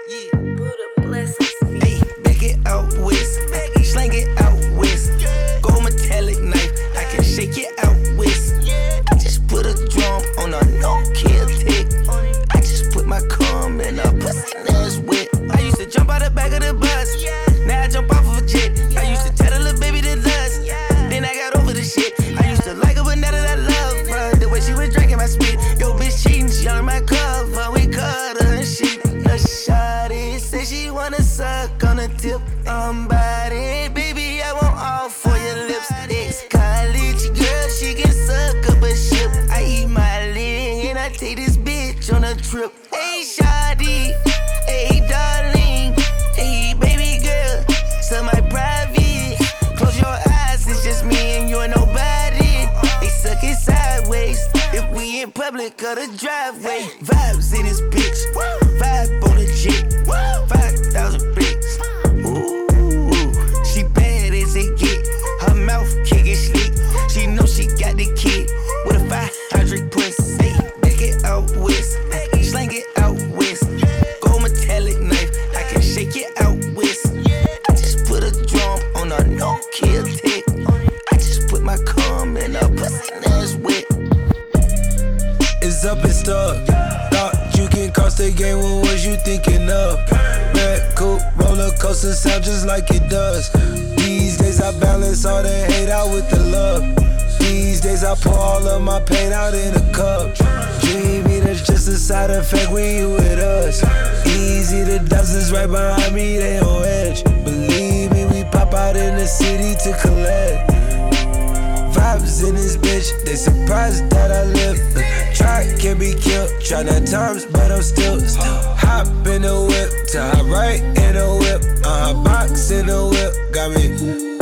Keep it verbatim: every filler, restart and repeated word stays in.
Yeah. Buddha blessings. Hey, back it out west. Slang it out west. Gold metallic knife. I can shake it out west. I just put a drum on a no-kill tick. I just put my cum in a pussy nose wet. I used to jump out the back of the bus. Now I jump off of a jet. I used to tell the little baby to lust. Then I got over the shit. I used to like her, but now that I love her, the way she was drinking my spit. Yo, bitch cheating, she on my cover. We cut her and shit. The shawty say she wanna suck on the tip. I'm body, baby, I want all for your lips. Ex-college girl, she can suck up a ship. I eat my leg and I take this bitch on a trip. Hey, shawty, hey, darling, hey, baby girl, so my private. Close your eyes, it's just me and you and nobody. They suck it sideways if we in public or the driveway. Vibes in this bitch, vibe on the jet, five thousand bricks. Ooh, she bad as it get. Her mouth kicking slick. She know she got the kid with a five hundred pussy. Hey, back it out west, slang it out west. Gold metallic knife, I can shake it out west. I just put a drum on a no-kill tick. I just put my cum in a pussy nose wet. It's up and stuck. Thought you can cross the game, what was you thinking of? Red coupe, roller coaster sound just like it does. These days I balance all the hate out with the love. These days I pour all of my pain out in a cup. Dreamy, that's just a side effect when you with us. Easy, the dozens right behind me, they on edge. Believe me, we pop out in the city to collect. Vibes in this bitch, they surprised that I live. Try can be killed, try nine times, but I'm still, still. Hop in the whip, to hop right in the whip. Uh, box in the whip, got me